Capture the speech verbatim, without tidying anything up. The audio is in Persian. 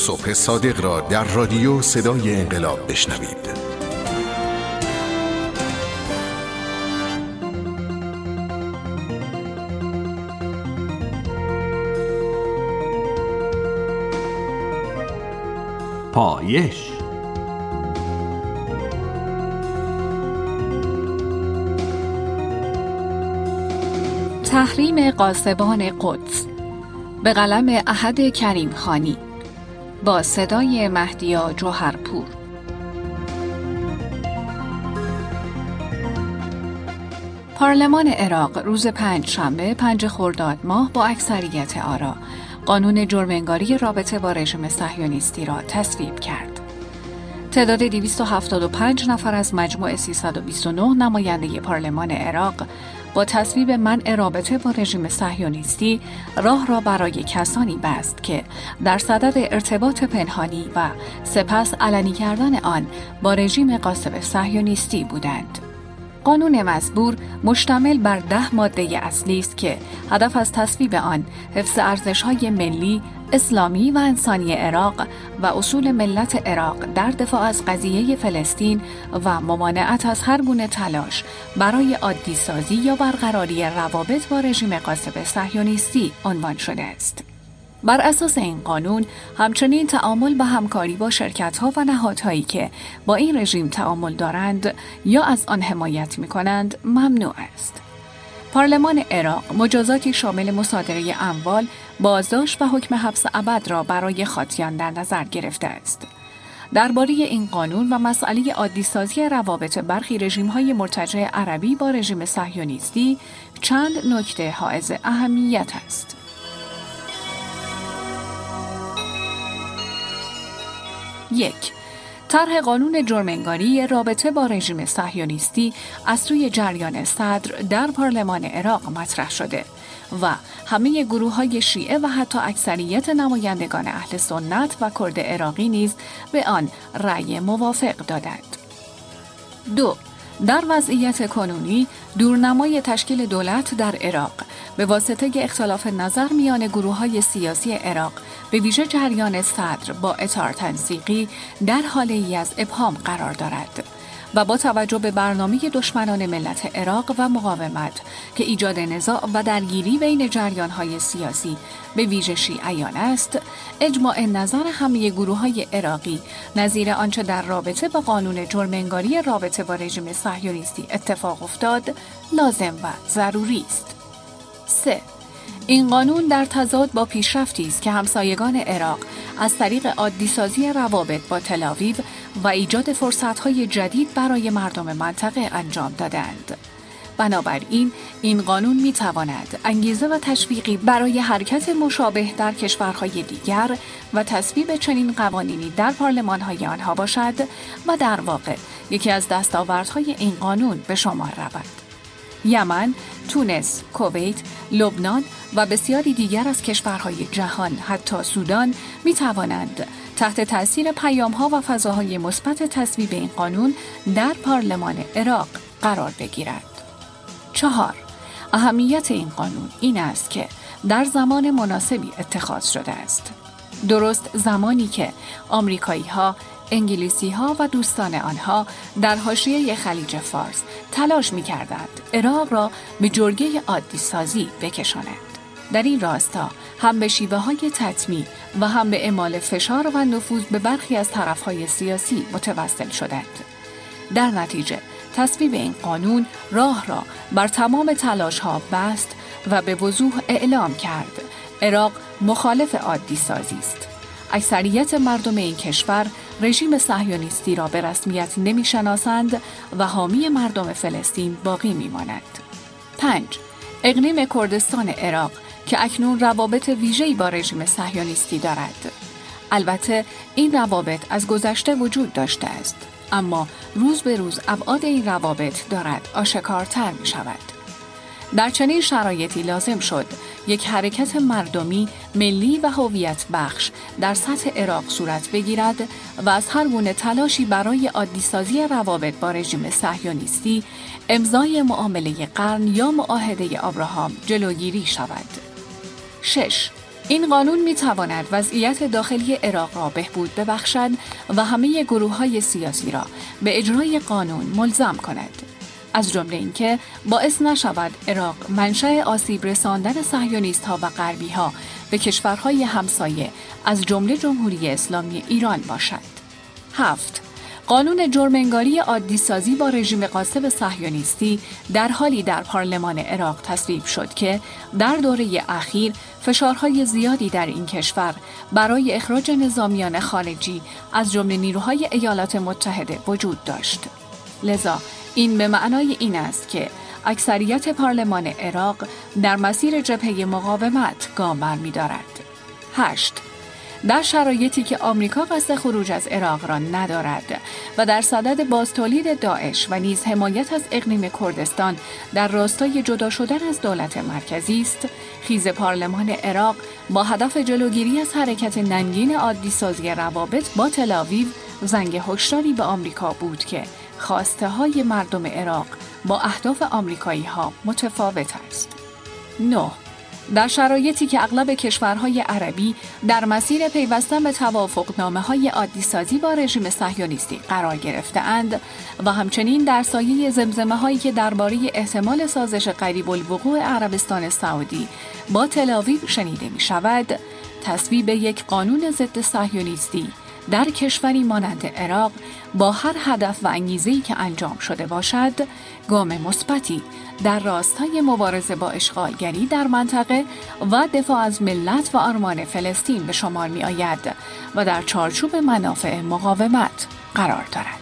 صبح صادق را در رادیو صدای انقلاب بشنوید. پایش تحریم قاسبان قدس به قلم احد کریم خانی با صدای مهدیا جوهرپور. پارلمان عراق روز پنج شنبه پنج خرداد ماه با اکثریت آرا قانون جرم‌انگاری رابطه با رژیم صهیونیستی را تصویب کرد. تعداد دویست و هفتاد و پنج نفر از مجموع سیصد و بیست و نه نماینده پارلمان عراق با تصویب منع رابطه با رژیم صهیونیستی راه را برای کسانی بست که در صدد ارتباط پنهانی و سپس علنی کردن آن با رژیم غاصب صهیونیستی بودند. قانون مزبور مشتمل بر ده ماده اصلی است که هدف از تصویب آن حفظ ارزش‌های ملی، اسلامی و انسانی عراق و اصول ملت عراق در دفاع از قضیه فلسطین و ممانعت از هر گونه تلاش برای عادی سازی یا برقراری روابط با رژیم غاصب صهیونیستی عنوان شده است. بر اساس این قانون همچنین تعامل و همکاری با شرکت‌ها و نهادهایی که با این رژیم تعامل دارند یا از آن حمایت می‌کنند ممنوع است. پارلمان عراق مجازاتی شامل مصادره اموال، بازداشت و حکم حبس ابد را برای خاطیان در نظر گرفته است. درباره این قانون و مسئله عادی‌سازی روابط برخی رژیم‌های مرتجع عربی با رژیم صهیونیستی چند نکته حائز اهمیت است. یک، طرح قانون جرم‌انگاری رابطه با رژیم صهیونیستی از سوی جریان صدر در پارلمان عراق مطرح شده و همه گروه‌های شیعه و حتی اکثریت نمایندگان اهل سنت و کرد عراقی نیز به آن رأی موافق دادند. دو، در وضعیت کنونی دورنمای تشکیل دولت در عراق به واسطه اختلاف نظر میان گروه‌های سیاسی عراق به ویژه جریان صدر با اطار تنسیقی در حاله‌ای از ابهام قرار دارد و با توجه به برنامه دشمنان ملت عراق و مقاومت که ایجاد نزاع و درگیری بین جریان‌های سیاسی به ویژه شیعیان است، اجماع نظر همه گروه‌های عراقی نظیر آنچه در رابطه با قانون جرم‌انگاری رابطه با رژیم صهیونیستی اتفاق افتاد لازم و ضروری است. سه، این قانون در تضاد با پیشرفتی است که همسایگان عراق از طریق عادی‌سازی روابط با تل‌آویو و ایجاد فرصت‌های جدید برای مردم منطقه انجام دادند. بنابراین این قانون می‌تواند انگیزه و تشویقی برای حرکت مشابه در کشورهای دیگر و تصویب چنین قوانینی در پارلمان‌های آنها باشد و در واقع یکی از دستاوردهای این قانون به شمار رود. یمن، تونس، کویت، لبنان و بسیاری دیگر از کشورهای جهان حتی سودان می توانند تحت تأثیر پیام‌ها و فضاهای مثبت تصویب این قانون در پارلمان عراق قرار بگیرند. چهار، اهمیت این قانون این است که در زمان مناسبی اتخاذ شده است. درست زمانی که آمریکایی‌ها، انگلیسی‌ها و دوستان آنها در حاشیه خلیج فارس تلاش می‌کردند عراق را به جرگه عادی سازی بکشانند. در این راستا هم به شیوه‌های تطمیع و هم به اعمال فشار و نفوذ به برخی از طرف‌های سیاسی متوسل شدند. در نتیجه تصویب این قانون راه را بر تمام تلاش‌ها بست و به وضوح اعلام کرد عراق مخالف عادی سازی است. اکثریت مردم این کشور رژیم صهیونیستی را به رسمیت نمی‌شناسند و حامی مردم فلسطین باقی می‌مانند. پنج، اقلیم کردستان عراق که اکنون روابط ویژه‌ای با رژیم صهیونیستی دارد. البته این روابط از گذشته وجود داشته است، اما روز به روز ابعاد این روابط دارد آشکارتر می‌شود. در چنین شرایطی لازم شد یک حرکت مردمی، ملی و هویت بخش در سطح عراق صورت بگیرد و از هر گونه تلاشی برای عادی‌سازی روابط با رژیم صهیونیستی، امضای معامله قرن یا معاهده ابراهام جلوگیری شود. شش. این قانون می تواند وضعیت داخلی عراق را بهبود ببخشد و همه گروه‌های سیاسی را به اجرای قانون ملزم کند. از جمله اینکه باعث نشود عراق منشأ آسیب رساندن صهیونیست‌ها و غربی‌ها به کشورهای همسایه از جمله جمهوری اسلامی ایران باشد. هفت. قانون جرم‌انگاری عادی‌سازی با رژیم غاصب صهیونیستی در حالی در پارلمان عراق تصویب شد که در دوره اخیر فشارهای زیادی در این کشور برای اخراج نظامیان خارجی از جمله نیروهای ایالات متحده وجود داشت. لذا این به معنای این است که اکثریت پارلمان عراق در مسیر جبهه مقاومت گام برمی‌دارد. هشت. در شرایطی که آمریکا قصد خروج از عراق را ندارد و در صدد بازتولید داعش و نیز حمایت از اقلیم کردستان در راستای جدا شدن از دولت مرکزی است، خیز پارلمان عراق با هدف جلوگیری از حرکت ننگین عادی‌سازی روابط با تل‌آویو زنگ هشداری به آمریکا بود که خواسته های مردم عراق با اهداف آمریکایی ها متفاوت است. نه. در شرایطی که اغلب کشورهای عربی در مسیر پیوستن به توافقنامه‌های عادی‌سازی با رژیم صهیونیستی قرار گرفته‌اند و همچنین در سایه زمزمه‌هایی که درباره احتمال سازش قریب الوقوع عربستان سعودی با تل‌آویو شنیده می‌شود، تصویب یک قانون ضد صهیونیستی در کشوری مانند عراق با هر هدف و انگیزه‌ای که انجام شده باشد، گام مثبتی در راستای مبارزه با اشغالگری در منطقه و دفاع از ملت و آرمان فلسطین به شمار می‌آید و در چارچوب منافع مقاومت قرار دارد.